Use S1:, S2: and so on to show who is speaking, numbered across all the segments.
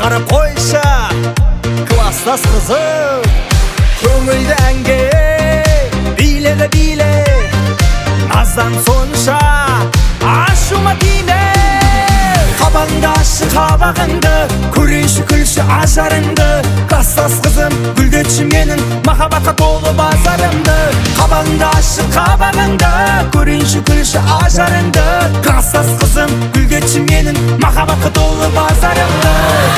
S1: қарап қойшы, класстас қызым, көңілді әнге биледі биле, наздан сонша ашума тиме. Қабағыңды ашы қабағыңды, көрейші күлші ажарыңды, класстас қызым, гүлдетші менің махаббатқа толы базарымды. Қабағыңды ашы қабағыңды, көрейші күлші ажарыңды, класстас қызым, гүлдетші менің махаббатқа толы базарымды.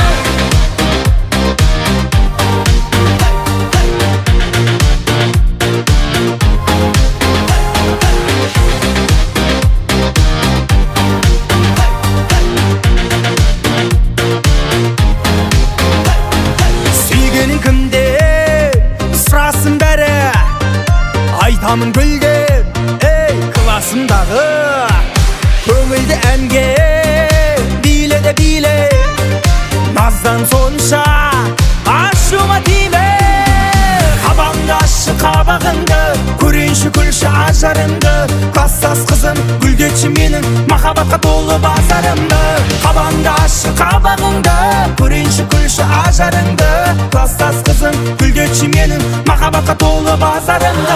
S1: Айтамын гүлге, ей, классымдағы көңілді әнге биледі биле, наздан сонша ашума тиме. Қабағыңды ашы қабағыңды, көрейші күлші ажарыңды, класстас қызым, гүлдетші менің махаббатқа толы базарымды. Қабағыңды ашы қабағыңды, көрейші күлші ажарыңды, класстас қызым, гүлдетші менің махаббатқа толы базарымды.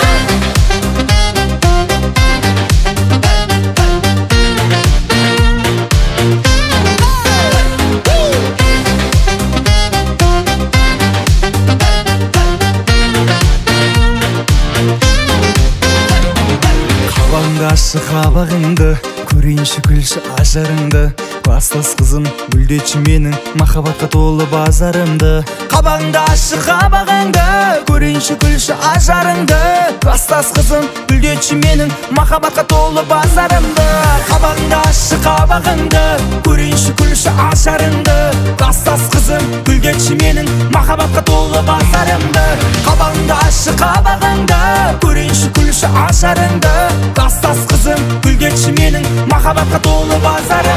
S1: Қабағыңды ашы қабағыңды, көрейінші күлші ажарыңды, класстас қызым, гүлдетші менің махаббатқа толы базарымды. Қабағыңды ашы қабағыңды, көрейінші күлші ажарыңды, класстас қызым, гүлдетші менің махаббатқа толы базарымды. Қабағыңды ашы қабағыңды, көрейінші күлші ажарыңды, класстас қызым, гүлдетші менің махаббатқа толы базарымды. Қабағыңды ашы қабағыңды, көрейінші күлші ажарыңды, класстас қызым, гүлдетші менің махаббатқа толы базарымды.